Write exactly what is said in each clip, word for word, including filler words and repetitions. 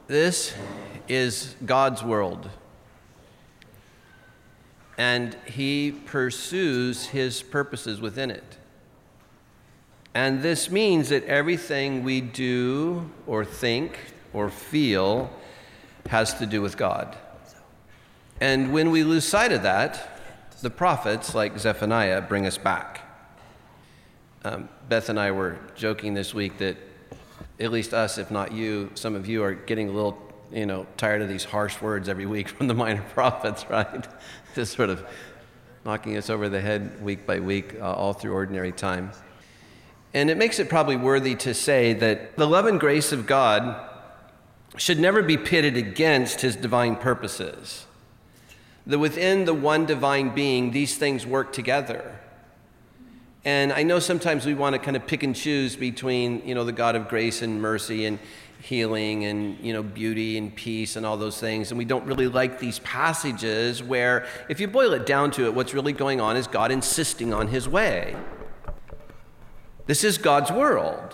This is God's world, and he pursues his purposes within it. And this means that everything we do or think or feel has to do with God. And when we lose sight of that, the prophets like Zephaniah bring us back. Um, Beth and I were joking this week that at least us, if not you, some of you are getting a little, you know, tired of these harsh words every week from the minor prophets, right? Just sort of knocking us over the head week by week, uh, all through ordinary time. And it makes it probably worthy to say that the love and grace of God should never be pitted against his divine purposes. That within the one divine being, these things work together. And I know sometimes we want to kind of pick and choose between, you know, the God of grace and mercy and healing and, you know, beauty and peace and all those things. And we don't really like these passages where, if you boil it down to it, what's really going on is God insisting on his way. This is God's world.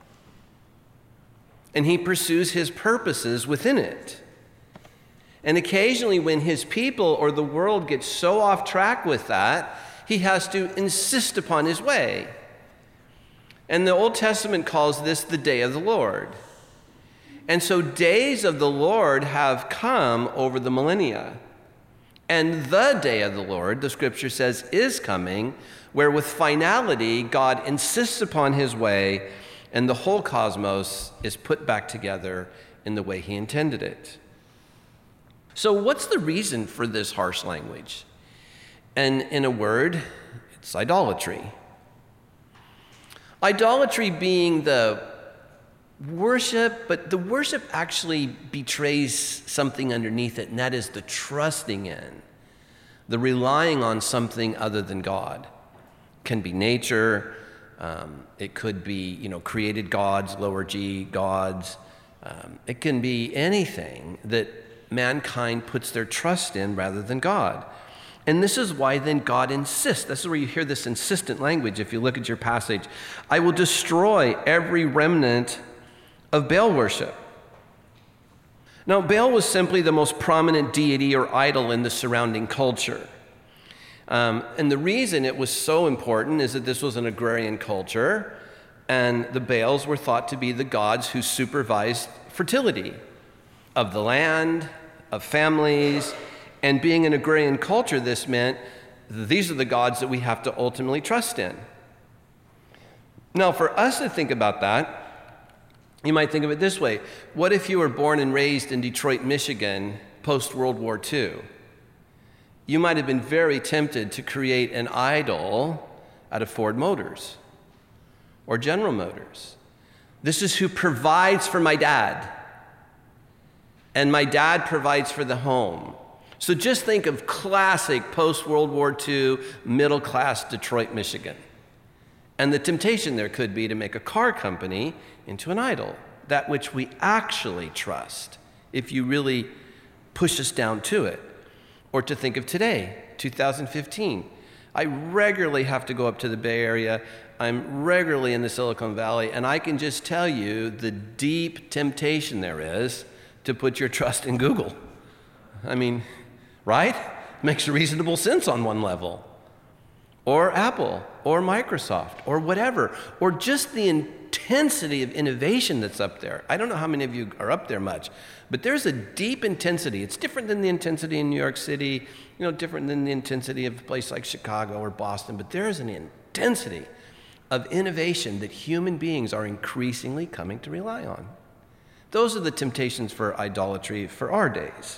And he pursues his purposes within it. And occasionally when his people or the world gets so off track with that, he has to insist upon his way. And the Old Testament calls this the day of the Lord. And so days of the Lord have come over the millennia. And the day of the Lord, the scripture says, is coming, where with finality, God insists upon his way, and the whole cosmos is put back together in the way he intended it. So what's the reason for this harsh language? And in a word, it's idolatry. Idolatry being the worship, but the worship actually betrays something underneath it, and that is the trusting in, the relying on something other than God. It can be nature, um, it could be, you know, created gods, lower G gods. Um, it can be anything that mankind puts their trust in rather than God. And this is why then God insists. This is where you hear this insistent language if you look at your passage. I will destroy every remnant of Baal worship. Now, Baal was simply the most prominent deity or idol in the surrounding culture. Um, and the reason it was so important is that this was an agrarian culture, and the Baals were thought to be the gods who supervised fertility of the land, of families. And being an agrarian culture, this meant these are the gods that we have to ultimately trust in. Now, for us to think about that, you might think of it this way. What if you were born and raised in Detroit, Michigan, post-World War Two? You might have been very tempted to create an idol out of Ford Motors or General Motors. This is who provides for my dad, and my dad provides for the home. So just think of classic post-World War Two middle-class Detroit, Michigan. And the temptation there could be to make a car company into an idol, that which we actually trust, if you really push us down to it. Or to think of today, two thousand fifteen. I regularly have to go up to the Bay Area. I'm regularly in the Silicon Valley, and I can just tell you the deep temptation there is to put your trust in Google. I mean, right? Makes reasonable sense on one level. Or Apple, or Microsoft, or whatever. Or just the intensity of innovation that's up there. I don't know how many of you are up there much, but there's a deep intensity. It's different than the intensity in New York City, you know, different than the intensity of a place like Chicago or Boston, but there is an intensity of innovation that human beings are increasingly coming to rely on. Those are the temptations for idolatry for our days.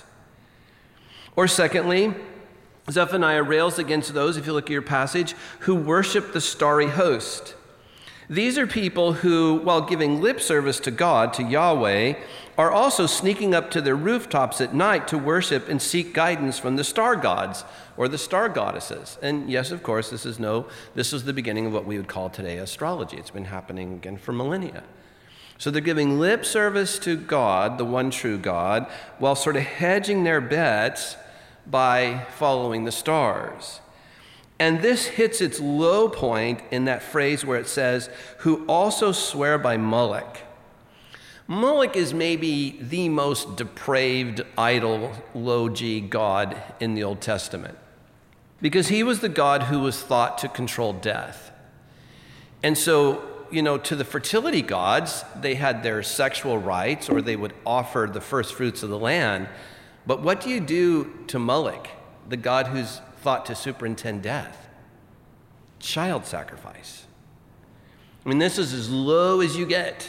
Or secondly, Zephaniah rails against those, if you look at your passage, who worship the starry host. These are people who, while giving lip service to God, to Yahweh, are also sneaking up to their rooftops at night to worship and seek guidance from the star gods or the star goddesses. And yes, of course, this is no, this is the beginning of what we would call today astrology. It's been happening again for millennia. So they're giving lip service to God, the one true God, while sort of hedging their bets by following the stars. And this hits its low point in that phrase where it says, who also swear by Molech. Moloch is maybe the most depraved idol-logy god in the Old Testament because he was the god who was thought to control death. And so, you know, to the fertility gods, they had their sexual rights, or they would offer the first fruits of the land. But what do you do to Moloch, the god who's thought to superintend death? Child sacrifice. I mean, this is as low as you get.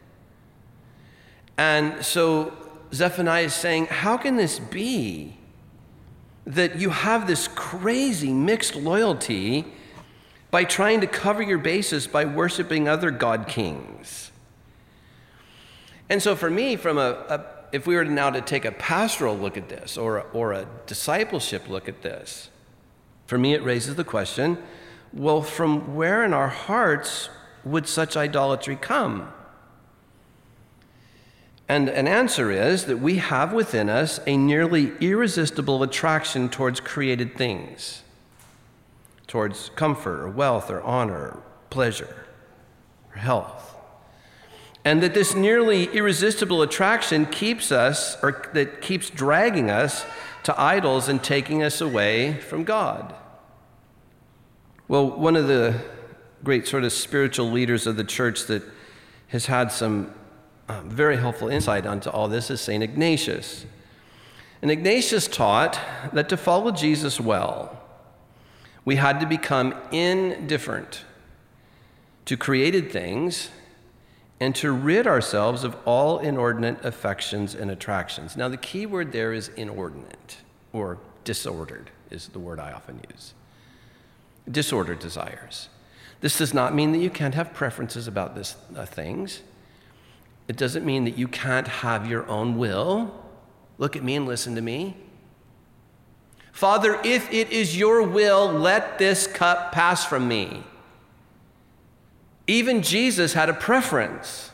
And so Zephaniah is saying, how can this be that you have this crazy mixed loyalty by trying to cover your bases by worshiping other god kings? And so for me, from a, a if we were now to take a pastoral look at this, or, or a discipleship look at this, for me it raises the question, well, from where in our hearts would such idolatry come? And an answer is that we have within us a nearly irresistible attraction towards created things, towards comfort or wealth or honor or pleasure or health. And that this nearly irresistible attraction keeps us, or that keeps dragging us to idols and taking us away from God. Well, one of the great sort of spiritual leaders of the church that has had some um, very helpful insight onto all this is Saint Ignatius. And Ignatius taught that to follow Jesus well, we had to become indifferent to created things and to rid ourselves of all inordinate affections and attractions. Now, the key word there is inordinate, or disordered is the word I often use. Disordered desires. This does not mean that you can't have preferences about this uh, things. It doesn't mean that you can't have your own will. Look at me and listen to me. Father, if it is your will, let this cup pass from me. Even Jesus had a preference.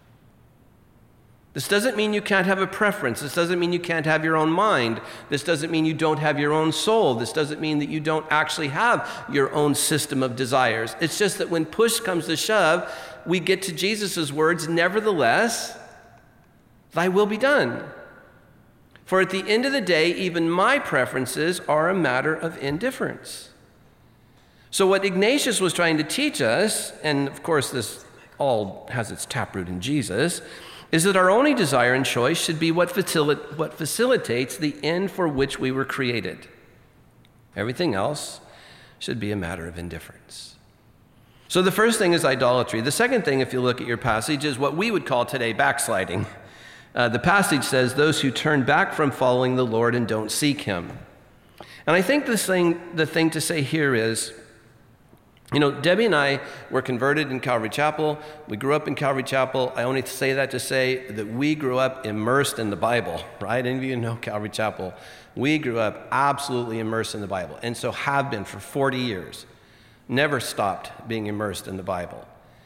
This doesn't mean you can't have a preference. This doesn't mean you can't have your own mind. This doesn't mean you don't have your own soul. This doesn't mean that you don't actually have your own system of desires. It's just that when push comes to shove, we get to Jesus' words, nevertheless, thy will be done. For at the end of the day, even my preferences are a matter of indifference. So what Ignatius was trying to teach us, and of course this all has its taproot in Jesus, is that our only desire and choice should be what, facil- what facilitates the end for which we were created. Everything else should be a matter of indifference. So the first thing is idolatry. The second thing, if you look at your passage, is what we would call today backsliding. Uh, the passage says, those who turn back from following the Lord and don't seek him. And I think the thing, the thing to say here is, you know, Debbie and I were converted in Calvary Chapel. We grew up in Calvary Chapel. I only say that to say that we grew up immersed in the Bible, right? Any of you know Calvary Chapel? We grew up absolutely immersed in the Bible, and so have been for forty years. Never stopped being immersed in the Bible.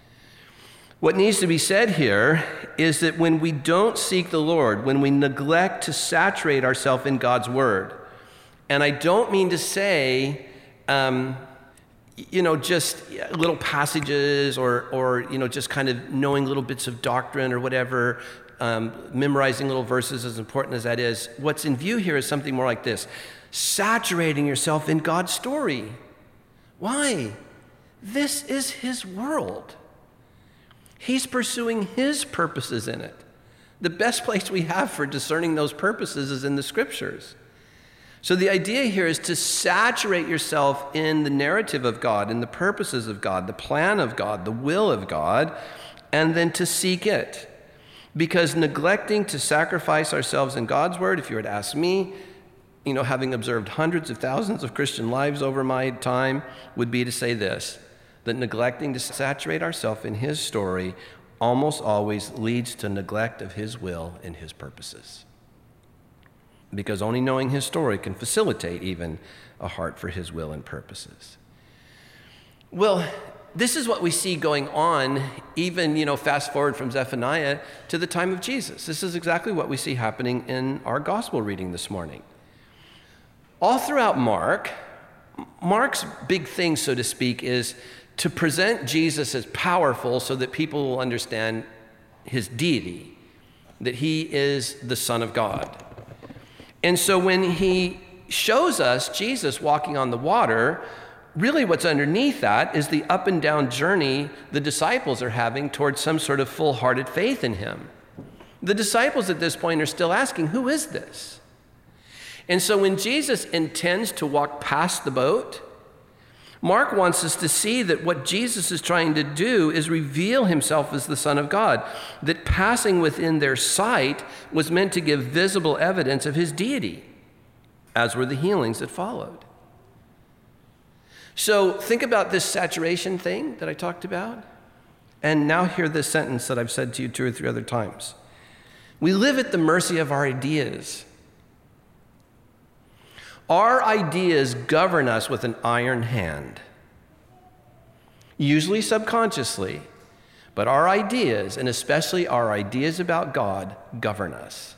What needs to be said here is that when we don't seek the Lord, when we neglect to saturate ourselves in God's Word, and I don't mean to say, um, you know, just little passages or, or, you know, just kind of knowing little bits of doctrine or whatever, um, memorizing little verses, as important as that is. What's in view here is something more like this: saturating yourself in God's story. Why? This is his world. He's pursuing his purposes in it. The best place we have for discerning those purposes is in the scriptures. So the idea here is to saturate yourself in the narrative of God, in the purposes of God, the plan of God, the will of God, and then to seek it. Because neglecting to sacrifice ourselves in God's word, if you were to ask me, you know, having observed hundreds of thousands of Christian lives over my time, would be to say this, that neglecting to saturate ourselves in his story almost always leads to neglect of his will and his purposes. Because only knowing his story can facilitate even a heart for his will and purposes. Well, this is what we see going on, even, you know, fast forward from Zephaniah to the time of Jesus. This is exactly what we see happening in our gospel reading this morning. All throughout Mark, Mark's big thing, so to speak, is to present Jesus as powerful so that people will understand his deity. that he is the Son of God. And so when he shows us Jesus walking on the water, really what's underneath that is the up and down journey the disciples are having towards some sort of full-hearted faith in him. The disciples at this point are still asking, who is this? And so when Jesus intends to walk past the boat, Mark wants us to see that what Jesus is trying to do is reveal himself as the Son of God, that passing within their sight was meant to give visible evidence of his deity, as were the healings that followed. So think about this saturation thing that I talked about, and now hear this sentence that I've said to you two or three other times. We live at the mercy of our ideas. Our ideas govern us with an iron hand, usually subconsciously, but our ideas, and especially our ideas about God, govern us.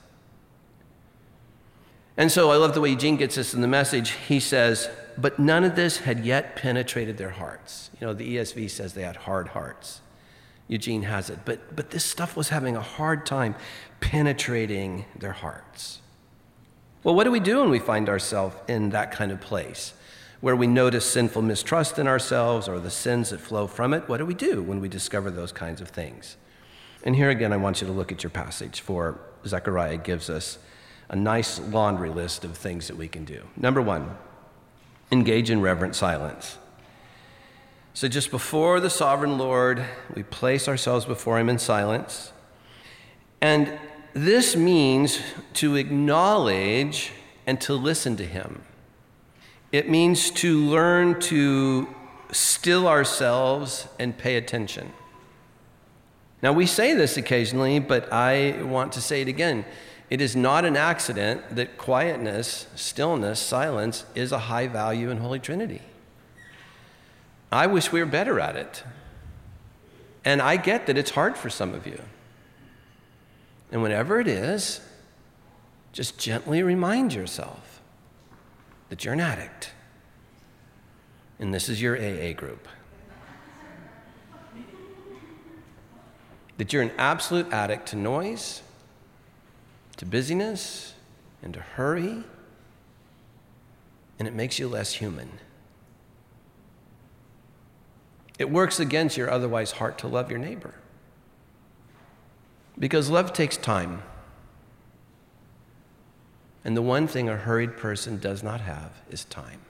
And so I love the way Eugene gets this in the Message. He says, but none of this had yet penetrated their hearts. You know, the E S V says they had hard hearts. Eugene has it. But, but this stuff was having a hard time penetrating their hearts. Well, what do we do when we find ourselves in that kind of place, where we notice sinful mistrust in ourselves or the sins that flow from it? What do we do when we discover those kinds of things? And here again, I want you to look at your passage, for Zechariah gives us a nice laundry list of things that we can do. Number one, engage in reverent silence. So just before the sovereign Lord, we place ourselves before him in silence. And this means to acknowledge and to listen to him. It means to learn to still ourselves and pay attention. Now, we say this occasionally, but I want to say it again. It is not an accident that quietness, stillness, silence is a high value in Holy Trinity. I wish we were better at it. And I get that it's hard for some of you. And whenever it is, just gently remind yourself that you're an addict. And this is your A A group. That you're an absolute addict to noise, to busyness, and to hurry, and it makes you less human. It works against your otherwise heart to love your neighbor. Because love takes time. And the one thing a hurried person does not have is time.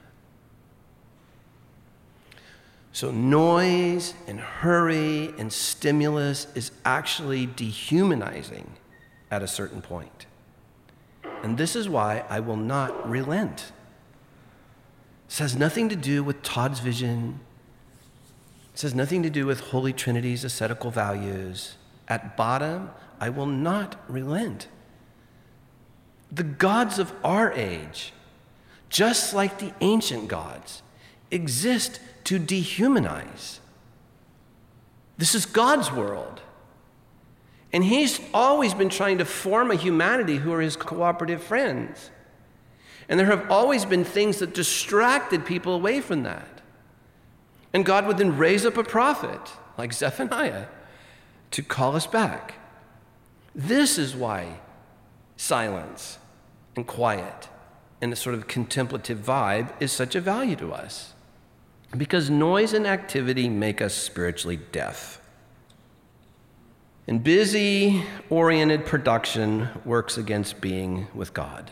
So noise and hurry and stimulus is actually dehumanizing at a certain point. And this is why I will not relent. This has nothing to do with Todd's vision. This has nothing to do with Holy Trinity's ascetical values. At bottom, I will not relent. The gods of our age, just like the ancient gods, exist to dehumanize. This is God's world. And he's always been trying to form a humanity who are his cooperative friends. And there have always been things that distracted people away from that. And God would then raise up a prophet like Zephaniah to call us back. This is why silence and quiet and a sort of contemplative vibe is such a value to us. Because noise and activity make us spiritually deaf. And busy-oriented production works against being with God.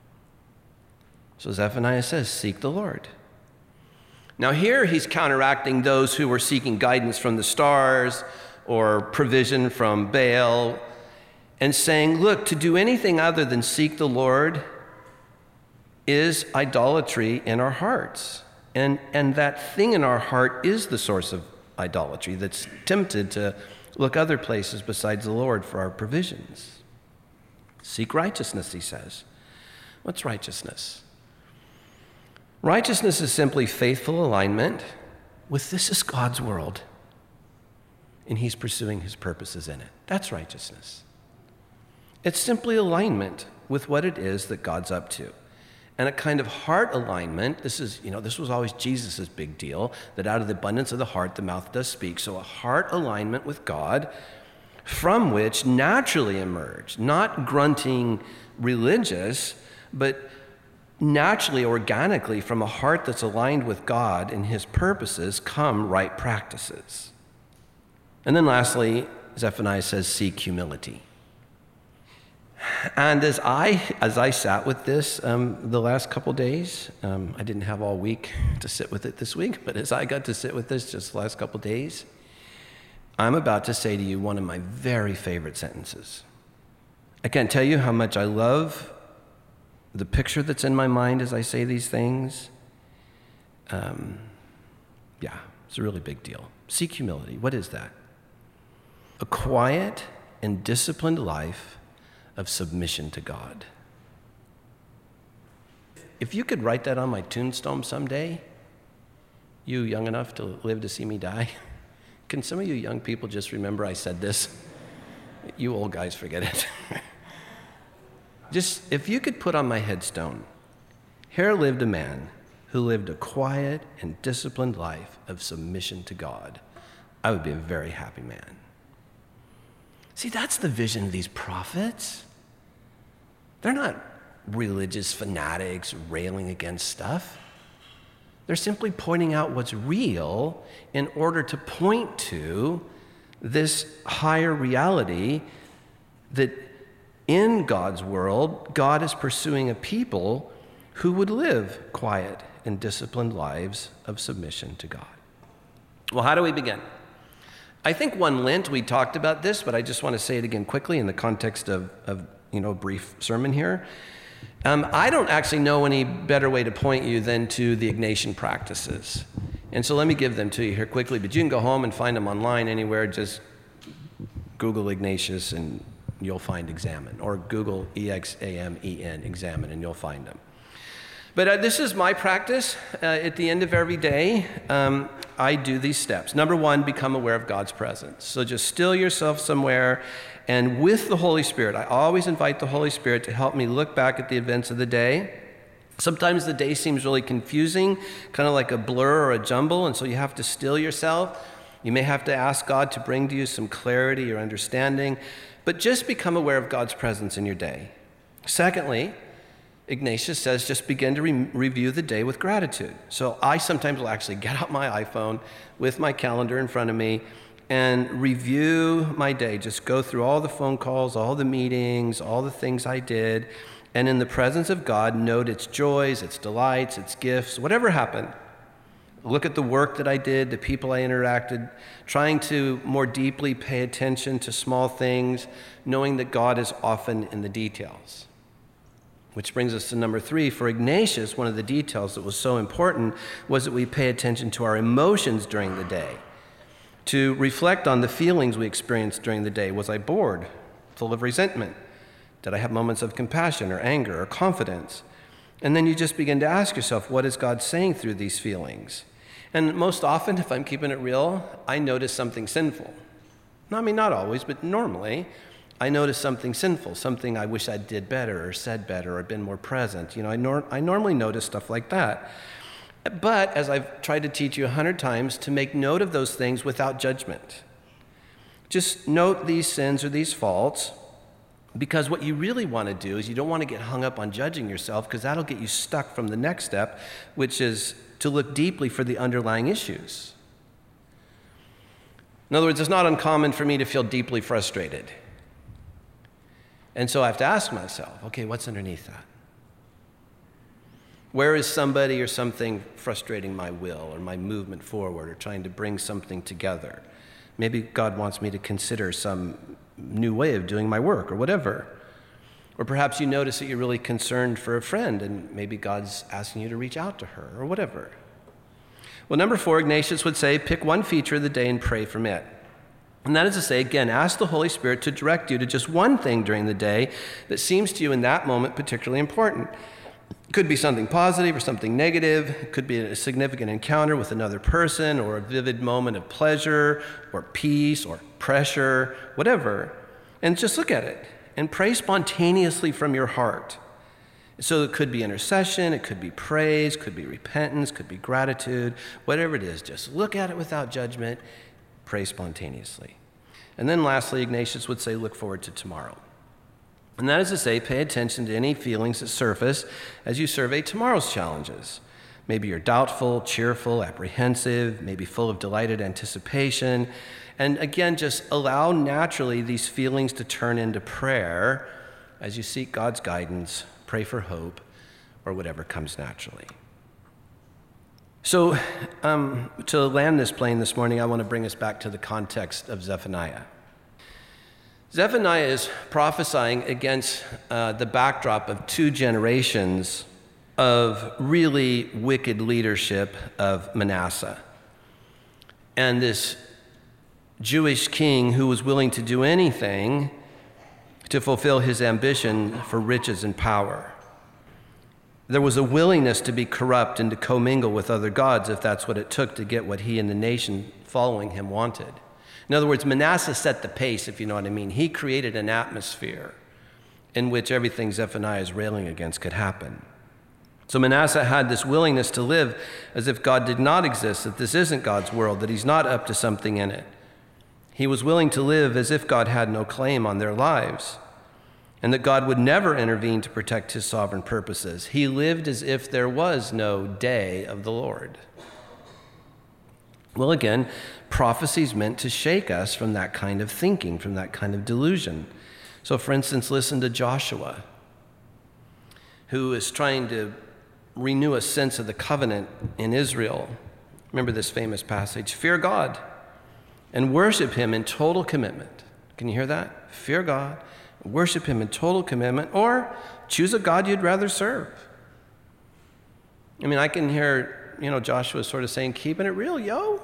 So Zephaniah says, seek the Lord. Now here he's counteracting those who were seeking guidance from the stars or provision from Baal and saying, look, to do anything other than seek the Lord is idolatry in our hearts. And, and that thing in our heart is the source of idolatry that's tempted to look other places besides the Lord for our provisions. Seek righteousness, he says. What's righteousness? Righteousness is simply faithful alignment with this is God's world, and he's pursuing his purposes in it. That's righteousness. It's simply alignment with what it is that God's up to. And a kind of heart alignment, this is, you know, this was always Jesus' big deal, that out of the abundance of the heart, the mouth does speak. So a heart alignment with God, from which naturally emerge, not grunting religious, but naturally, organically, from a heart that's aligned with God and his purposes, come right practices. And then lastly, Zephaniah says, seek humility. And as I as I sat with this um, the last couple days, um, I didn't have all week to sit with it this week, but as I got to sit with this just the last couple days, I'm about to say to you one of my very favorite sentences. I can't tell you how much I love the picture that's in my mind as I say these things. Um, yeah, it's a really big deal. Seek humility. What is that? A quiet and disciplined life of submission to God. If you could write that on my tombstone someday, you young enough to live to see me die, can some of you young people just remember I said this? You old guys forget it. Just, if you could put on my headstone, here lived a man who lived a quiet and disciplined life of submission to God, I would be a very happy man. See, that's the vision of these prophets. They're not religious fanatics railing against stuff. They're simply pointing out what's real in order to point to this higher reality that in God's world, God is pursuing a people who would live quiet and disciplined lives of submission to God. Well, how do we begin? I think one Lent we talked about this, but I just want to say it again quickly in the context of, of you know, a brief sermon here. Um, I don't actually know any better way to point you than to the Ignatian practices. And so let me give them to you here quickly, but you can go home and find them online anywhere. Just Google Ignatius and you'll find Examen, or Google E X A M E N, Examen, and you'll find them. But uh, this is my practice. Uh, at the end of every day, um, I do these steps. Number one, become aware of God's presence. So just still yourself somewhere, and with the Holy Spirit, I always invite the Holy Spirit to help me look back at the events of the day. Sometimes the day seems really confusing, kind of like a blur or a jumble, and so you have to still yourself. You may have to ask God to bring to you some clarity or understanding, but just become aware of God's presence in your day. Secondly, Ignatius says just begin to re- review the day with gratitude. So I sometimes will actually get out my iPhone with my calendar in front of me and review my day. Just go through all the phone calls, all the meetings, all the things I did, and in the presence of God, note its joys, its delights, its gifts, whatever happened. Look at the work that I did, the people I interacted, trying to more deeply pay attention to small things, knowing that God is often in the details. Which brings us to number three. For Ignatius, one of the details that was so important was that we pay attention to our emotions during the day, to reflect on the feelings we experienced during the day. Was I bored, full of resentment? Did I have moments of compassion or anger or confidence? And then you just begin to ask yourself, what is God saying through these feelings? And most often, if I'm keeping it real, I notice something sinful. I mean, not always, but normally, I notice something sinful, something I wish I did better or said better or been more present. You know, I, nor- I normally notice stuff like that. But as I've tried to teach you a hundred times, to make note of those things without judgment. Just note these sins or these faults, because what you really want to do is you don't want to get hung up on judging yourself, because that'll get you stuck from the next step, which is to look deeply for the underlying issues. In other words, it's not uncommon for me to feel deeply frustrated. And so I have to ask myself, okay, what's underneath that? Where is somebody or something frustrating my will or my movement forward or trying to bring something together? Maybe God wants me to consider some new way of doing my work or whatever. Or perhaps you notice that you're really concerned for a friend and maybe God's asking you to reach out to her or whatever. Well, number four, Ignatius would say, pick one feature of the day and pray from it. And that is to say, again, ask the Holy Spirit to direct you to just one thing during the day that seems to you in that moment particularly important. It could be something positive or something negative. It could be a significant encounter with another person or a vivid moment of pleasure or peace or pressure, whatever. And just look at it and pray spontaneously from your heart. So it could be intercession, it could be praise, could be repentance, could be gratitude, whatever it is. Just look at it without judgment. Pray spontaneously. And then lastly, Ignatius would say, look forward to tomorrow. And that is to say, pay attention to any feelings that surface as you survey tomorrow's challenges. Maybe you're doubtful, cheerful, apprehensive, maybe full of delighted anticipation. And again, just allow naturally these feelings to turn into prayer as you seek God's guidance, pray for hope, or whatever comes naturally. So um, to land this plane this morning, I want to bring us back to the context of Zephaniah. Zephaniah is prophesying against uh, the backdrop of two generations of really wicked leadership of Manasseh. And this Jewish king who was willing to do anything to fulfill his ambition for riches and power. There was a willingness to be corrupt and to commingle with other gods if that's what it took to get what he and the nation following him wanted. In other words, Manasseh set the pace, if you know what I mean. He created an atmosphere in which everything Zephaniah is railing against could happen. So Manasseh had this willingness to live as if God did not exist, that this isn't God's world, that he's not up to something in it. He was willing to live as if God had no claim on their lives, and that God would never intervene to protect his sovereign purposes. He lived as if there was no day of the Lord. Well, again, prophecy's meant to shake us from that kind of thinking, from that kind of delusion. So, for instance, listen to Joshua, who is trying to renew a sense of the covenant in Israel. Remember this famous passage, fear God and worship him in total commitment. Can you hear that? Fear God, worship him in total commitment, or choose a God you'd rather serve. I mean, I can hear, you know, Joshua sort of saying, keeping it real, yo.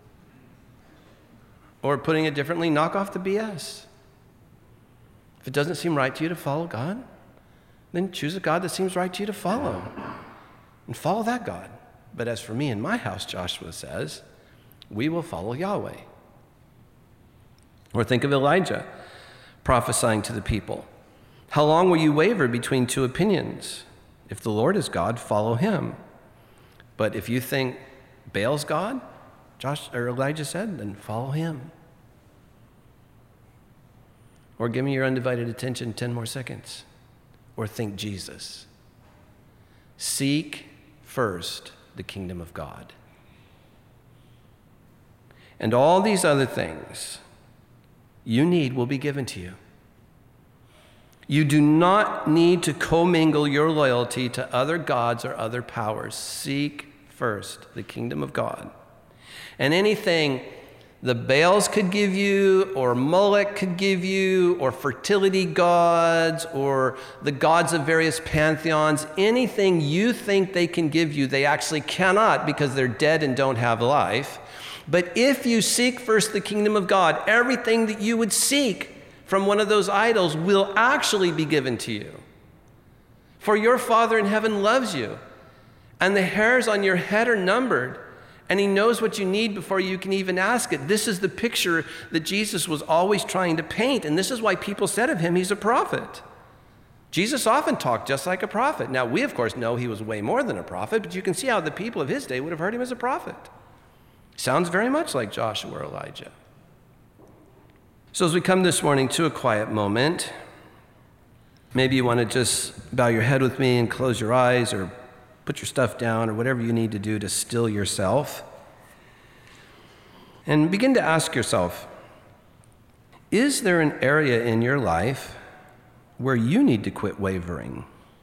Or putting it differently, knock off the B S. If it doesn't seem right to you to follow God, then choose a God that seems right to you to follow. And follow that God. But as for me and my house, Joshua says, we will follow Yahweh. Or think of Elijah prophesying to the people. How long will you waver between two opinions? If the Lord is God, follow him. But if you think Baal's God, Josh, or Elijah said, then follow him. Or give me your undivided attention ten more seconds. Or think Jesus. Seek first the kingdom of God. And all these other things you need will be given to you. You do not need to commingle your loyalty to other gods or other powers. Seek first the kingdom of God. And anything the Baals could give you, or Molech could give you, or fertility gods, or the gods of various pantheons, anything you think they can give you, they actually cannot because they're dead and don't have life. But if you seek first the kingdom of God, everything that you would seek from one of those idols will actually be given to you. For your Father in heaven loves you, and the hairs on your head are numbered, and he knows what you need before you can even ask it. This is the picture that Jesus was always trying to paint, and this is why people said of him, he's a prophet. Jesus often talked just like a prophet. Now, we, of course, know he was way more than a prophet, but you can see how the people of his day would have heard him as a prophet. Sounds very much like Joshua or Elijah. So as we come this morning to a quiet moment, maybe you want to just bow your head with me and close your eyes, or put your stuff down, or whatever you need to do to still yourself. And begin to ask yourself, is there an area in your life where you need to quit wavering?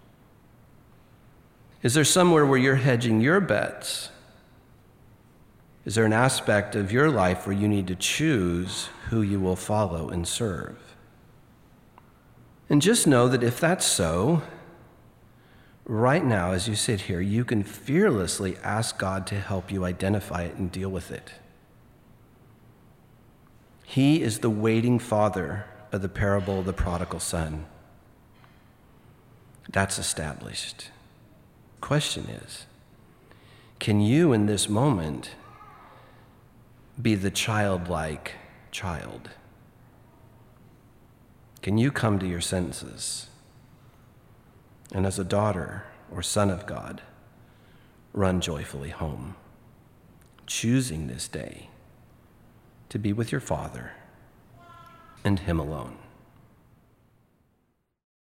Is there somewhere where you're hedging your bets? Is there an aspect of your life where you need to choose who you will follow and serve? And just know that if that's so, right now as you sit here, you can fearlessly ask God to help you identify it and deal with it. He is the waiting father of the parable of the prodigal son. That's established. Question is, can you in this moment be the childlike child? Can you come to your senses and, as a daughter or son of God, run joyfully home, choosing this day to be with your Father and Him alone.